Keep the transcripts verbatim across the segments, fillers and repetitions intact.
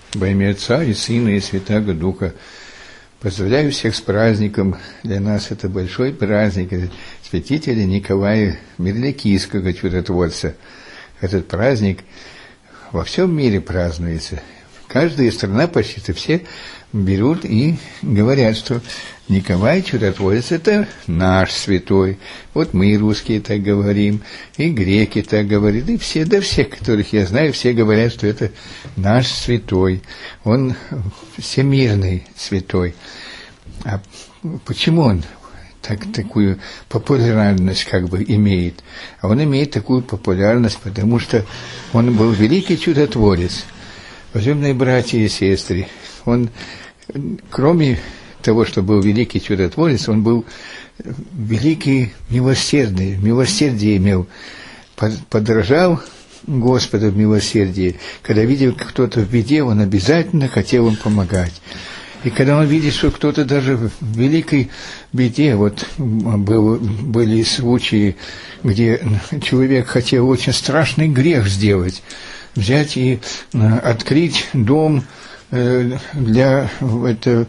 Во имя Отца и Сына и Святаго Духа. Поздравляю всех с праздником. Для нас это большой праздник. Святителя Николая Мирликийского чудотворца. Этот праздник во всем мире празднуется. Каждая страна почти все берут и говорят, что Николай Чудотворец – это наш святой. Вот мы, русские, так говорим, и греки так говорят, и все, да все, которых я знаю, все говорят, что это наш святой. Он всемирный святой. А почему он так, такую популярность как бы имеет? А он имеет такую популярность, потому что он был великий чудотворец. Уважаемые братья и сестры, он, кроме того, что был великий чудотворец, он был великий милосердный, милосердие имел, подражал Господу в милосердии. Когда видел кто-то в беде, он обязательно хотел им помогать. И когда он видит, что кто-то даже в великой беде, вот был, были случаи, где человек хотел очень страшный грех сделать, взять и открыть дом для, это,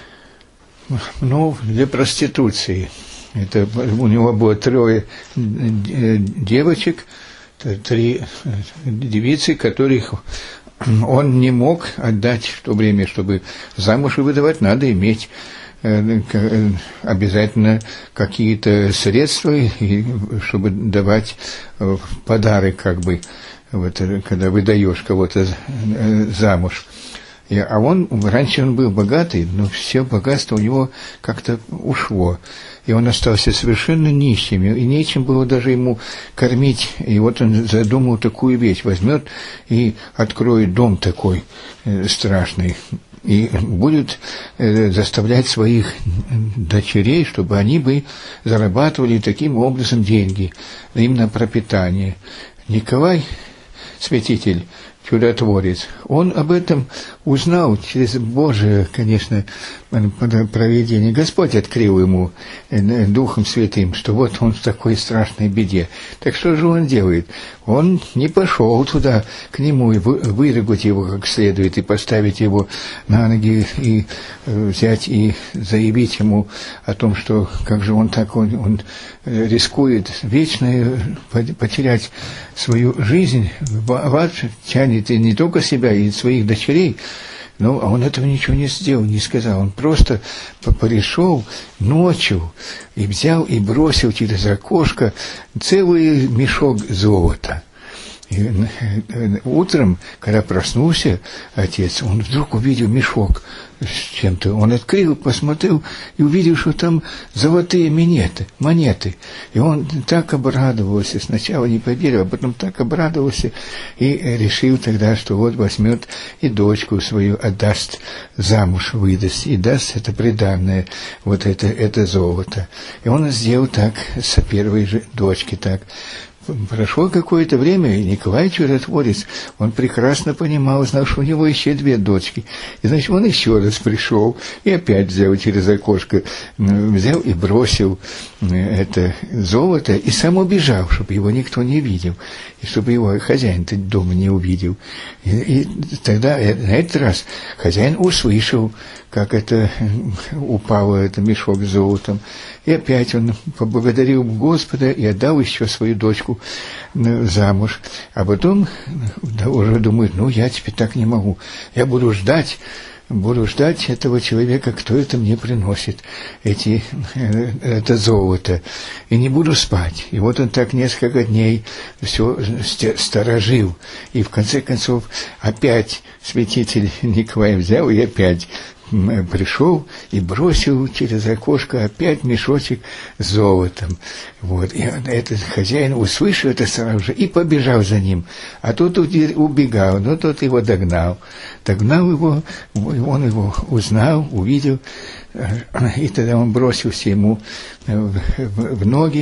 ну, для проституции. Это, у него было трое девочек, три девицы, которых он не мог отдать в то время, чтобы замуж выдавать, надо иметь обязательно какие-то средства, чтобы давать подарок, как бы, вот, когда выдаешь кого-то замуж. И, а он, раньше он был богатый, но все богатство у него как-то ушло. И он остался совершенно нищим, и нечем было даже ему кормить. И вот он задумал такую вещь: возьмет и откроет дом такой э, страшный, и будет э, заставлять своих дочерей, чтобы они бы зарабатывали таким образом деньги, им на пропитание. Николай, святитель, чудотворец, он об этом узнал через Божие, конечно, провидение. Господь открыл ему Духом Святым, что вот он в такой страшной беде. Так что же он делает? Он не пошел туда к нему и вырегать его как следует, и поставить его на ноги, и взять и заявить ему о том, что как же он так, он, он рискует вечно потерять свою жизнь, в ад тянет и не только себя, и своих дочерей. Ну, а он этого ничего не сделал, не сказал. Он просто пришел ночью и взял и бросил через окошко целый мешок золота. И утром, когда проснулся отец, он вдруг увидел мешок с чем-то. Он открыл, посмотрел и увидел, что там золотые монеты, монеты. И он так обрадовался. Сначала не поверил, а потом так обрадовался и решил тогда, что вот возьмет и дочку свою отдаст замуж, выдаст, и даст это приданное, вот это, это золото. И он сделал так со первой же дочки, так. Прошло какое-то время, и Николай Чудотворец, он прекрасно понимал, знал, что у него еще две дочки. И, значит, он еще раз пришел, и опять взял через окошко, взял и бросил это золото, и сам убежал, чтобы его никто не видел, и чтобы его хозяин дома не увидел. И, и тогда, на этот раз, хозяин услышал, как это упало, это мешок с золотом. И опять он поблагодарил Господа и отдал еще свою дочку замуж. А потом уже думает, ну, я теперь так не могу. Я буду ждать, буду ждать этого человека, кто это мне приносит, эти, это золото. И не буду спать. И вот он так несколько дней все сторожил. И в конце концов опять святитель Николай взял и опять пришел и бросил через окошко опять мешочек с золотом. Вот. И этот хозяин услышал это сразу же и побежал за ним. А тот убегал, но тот его догнал. Догнал его, он его узнал, увидел, и тогда он бросился ему в ноги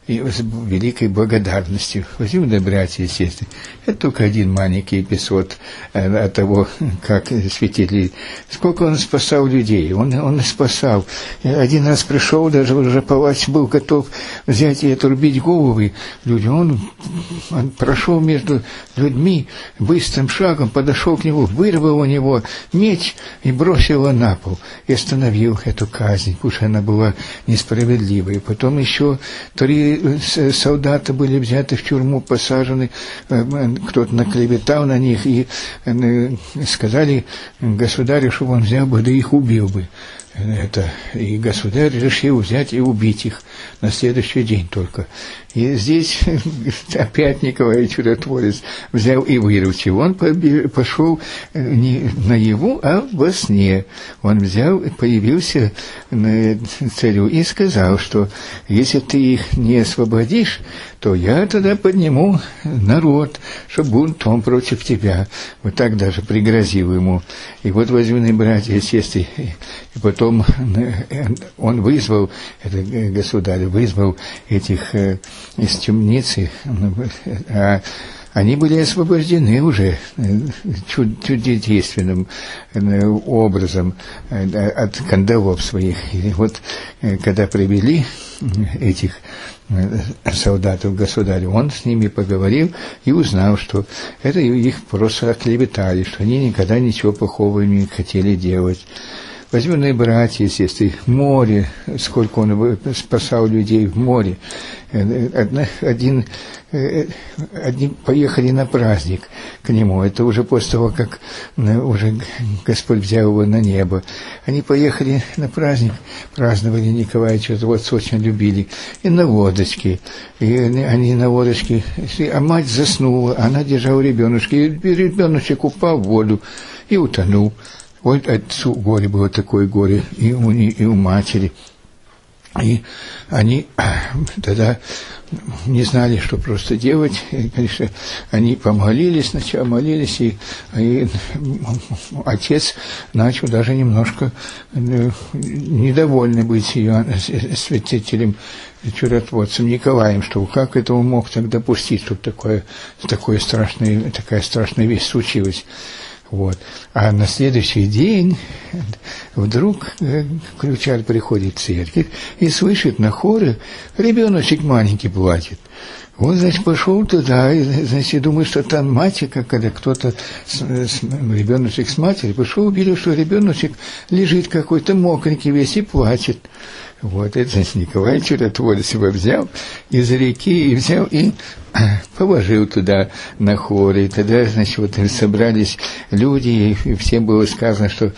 и с великой благодарностью. Возлюбленные братья и сестры, это только один маленький эпизод от того, как святитель, сколько он спасал людей. Он, он спасал. Один раз пришел, даже уже палач был готов взять и отрубить головы людям. Он, он прошел между людьми быстрым шагом, подошел к нему, вырвал у него меч и бросил его на пол. И остановил эту казнь, потому что она была несправедливой. Потом еще три солдата были взяты в тюрьму, посажены, кто-то наклеветал на них, и сказали государю, чтобы он взял бы, да их убил бы. Это, и государь решил взять и убить их на следующий день только. И здесь опять Николай Чудотворец взял и выручил. Он пошел не наяву, а во сне. Он взял, появился на царю и сказал, что если ты их не освободишь, то я тогда подниму народ, чтобы бунтом против тебя. Вот так даже пригрозил ему. И вот, возлюбленные братья и сестры, и потом он вызвал, это государь, вызвал этих из темницы, а они были освобождены уже чудодейственным образом от кандалов своих. И вот когда привели этих солдатов государю, он с ними поговорил и узнал, что это их просто оклеветали, что они никогда ничего плохого не хотели делать. Возлюбленные братья и сестры, море, сколько он спасал людей в море. Один, один поехали на праздник к нему, это уже после того, как уже Господь взял его на небо. Они поехали на праздник, праздновали Николая Чудотворца, очень любили, и на лодочке. И они на лодочке, а мать заснула, она держала ребеночка, и ребеночек упал в воду и утонул. Вот отцу горе было такое горе, и у, и у матери. И они тогда не знали, что просто делать. И, конечно, они помолились, сначала молились, и, и отец начал даже немножко недовольный быть ее святителем, чудотворцем Николаем, что как это он мог так допустить, чтобы такое, такое страшное, такая страшная вещь случилась. Вот. А на следующий день вдруг ключарь приходит в церковь и слышит на хоре, ребеночек маленький плачет. Он, значит, пошел туда, и, значит, думает, что там мать, когда кто-то, с, с, ребеночек с матерью, пошел, увидел, что ребеночек лежит какой-то мокренький весь и плачет. Вот, это, значит, Николай Чудотворец его взял из реки, и взял и положил туда на хоре. И тогда, значит, вот собрались люди, и всем было сказано, что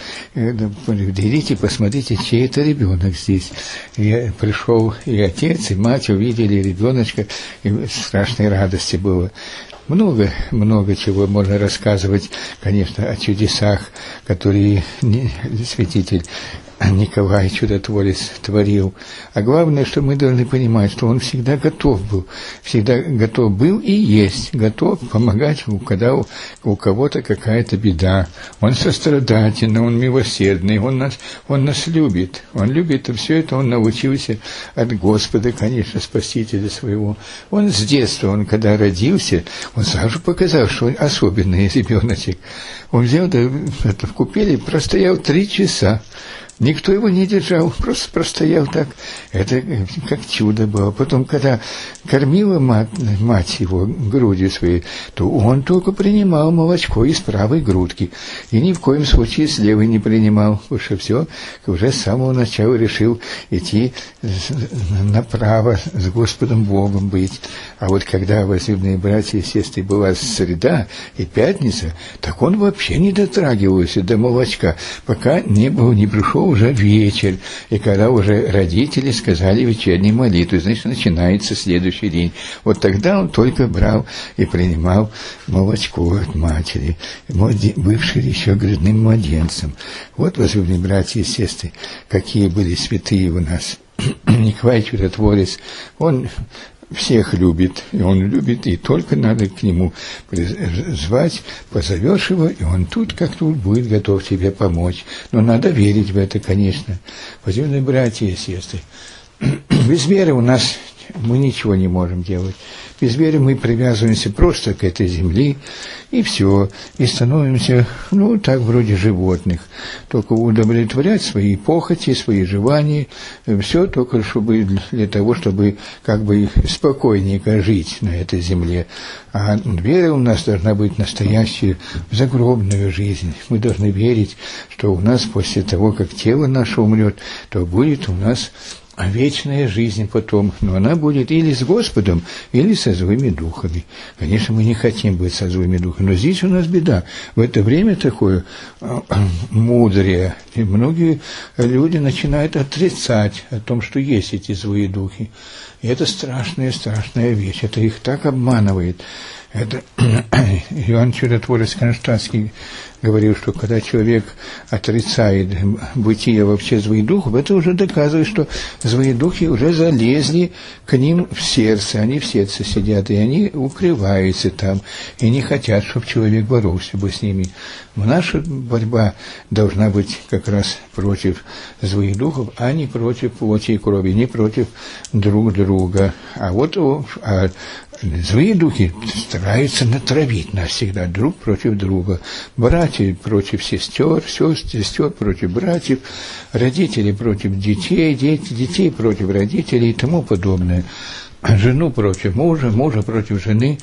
идите, посмотрите, чей это ребенок здесь. И пришел и отец, и мать, увидели ребеночка, и страшной радости было. Много, много чего можно рассказывать, конечно, о чудесах, которые святитель Николай Чудотворец творил. А главное, что мы должны понимать, что он всегда готов был, всегда готов был и есть, готов помогать, когда у, у кого-то какая-то беда. Он сострадательный, он милосердный, он нас, он нас любит. Он любит, и все это он научился от Господа, конечно, Спасителя своего. Он с детства, он когда родился, он сразу показал, что он особенный ребеночек. Он взял, да, это в купели, простоял три часа. Никто его не держал, просто простоял так. Это как чудо было. Потом, когда кормила мать, мать его грудью своей, то он только принимал молочко из правой грудки. И ни в коем случае с левой не принимал, потому что все, уже с самого начала решил идти направо, с Господом Богом быть. А вот когда, возлюбленные братья и сестры, была среда и пятница, так он вообще не дотрагивался до молочка, пока не был, не пришел уже вечер, и когда уже родители сказали вечернюю молитву, значит, начинается следующий день. Вот тогда он только брал и принимал молочко от матери, бывший еще грудным младенцем. Вот, возлюбленные братья и сестры, какие были святые у нас. Николай Чудотворец, он всех любит, и он любит, и только надо к нему звать, позовешь его, и он тут как тут будет готов тебе помочь. Но надо верить в это, конечно. Возлюбленные братья и сестры, без веры у нас мы ничего не можем делать. Без веры мы привязываемся просто к этой земле, и все, и становимся, ну, так, вроде животных, только удовлетворять свои похоти, свои желания, все только чтобы для того, чтобы как бы спокойненько жить на этой земле. А вера у нас должна быть настоящая в загробную жизнь. Мы должны верить, что у нас после того, как тело наше умрет, то будет у нас вечная жизнь потом, но она будет или с Господом, или со злыми духами. Конечно, мы не хотим быть со злыми духами, но здесь у нас беда. В это время такое мудрее, и многие люди начинают отрицать о том, что есть эти злые духи. И это страшная, страшная вещь. Это их так обманывает. Это Иоанн Чудотворец Кронштадтский говорил, что когда человек отрицает бытие вообще злых духов, это уже доказывает, что злые духи уже залезли к ним в сердце, они в сердце сидят, и они укрываются там, и не хотят, чтобы человек боролся бы с ними. Но наша борьба должна быть как раз против злых духов, а не против плоти и крови, не против друг друга. А вот а злые духи стараются натравить нас всегда друг против друга. Братья против сестер, сестер против братьев, родители против детей, дети, детей против родителей и тому подобное. Жену против мужа, мужа против жены.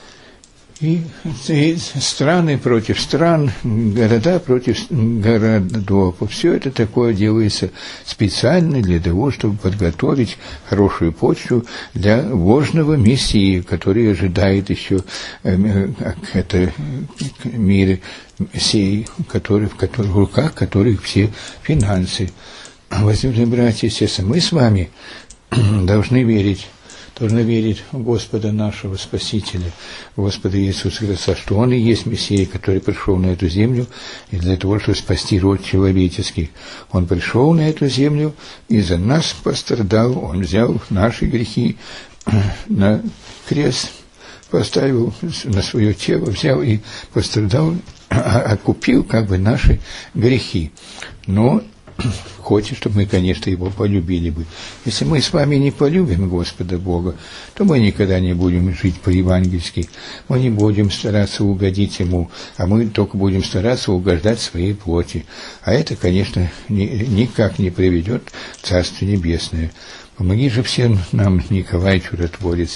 И, и страны против стран, города против городов. Все это такое делается специально для того, чтобы подготовить хорошую почву для ложного мессии, который ожидает еще э, это мир сей, который, в, который, в руках которых все финансы. Возлюбленные братья и сестры, мы с вами должны верить, должны верить в Господа нашего Спасителя, Господа Иисуса Христа, что Он и есть Мессия, который пришел на эту землю и для того, чтобы спасти род человеческий. Он пришел на эту землю и за нас пострадал, Он взял наши грехи на крест, поставил на свое тело, взял и пострадал, окупил как бы наши грехи. Но хочет, чтобы мы, конечно, Его полюбили бы. Если мы с вами не полюбим Господа Бога, то мы никогда не будем жить по-евангельски, мы не будем стараться угодить Ему, а мы только будем стараться угождать своей плоти. А это, конечно, ни, никак не приведет в Царство Небесное. Помоги же всем нам, Николай Чудотворец.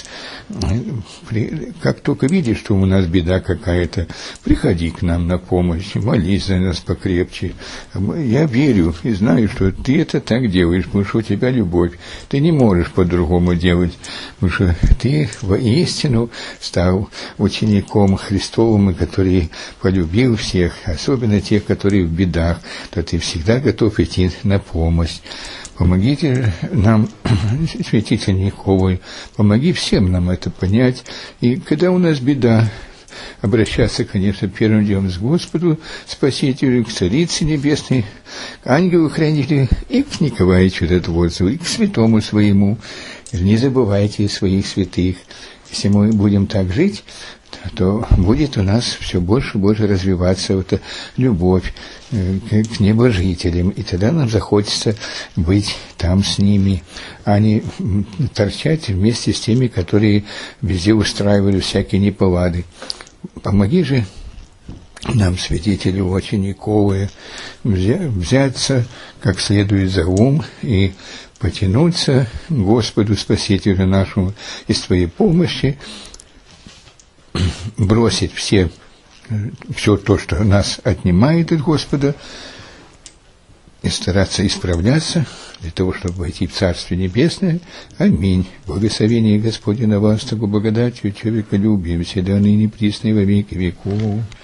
Как только видишь, что у нас беда какая-то, приходи к нам на помощь, молись за нас покрепче. Я верю и знаю, что ты это так делаешь, потому что у тебя любовь. Ты не можешь по-другому делать, потому что ты воистину стал учеником Христовым, который полюбил всех, особенно тех, которые в бедах, то ты всегда готов идти на помощь. Помогите нам, святитель Николай, помоги всем нам это понять. И когда у нас беда, обращаться, конечно, первым делом к Господу, Спасителю, к Царице Небесной, к ангелу-хранителю и к Николаю Чудотворцу, и к святому своему. Не забывайте своих святых. Если мы будем так жить, то будет у нас все больше и больше развиваться эта любовь к небожителям, и тогда нам захочется быть там с ними, а не торчать вместе с теми, которые везде устраивали всякие неполады. Помоги же нам, святителю очень Николая, взяться как следует за ум и потянуться к Господу Спасителю нашему из Твоей помощи, бросить все, все то, что нас отнимает от Господа, и стараться исправляться для того, чтобы войти в Царствие Небесное. Аминь. Благословение Господне на вас, того благодатью, человеколюбием, всегда ныне присно и во веки веков.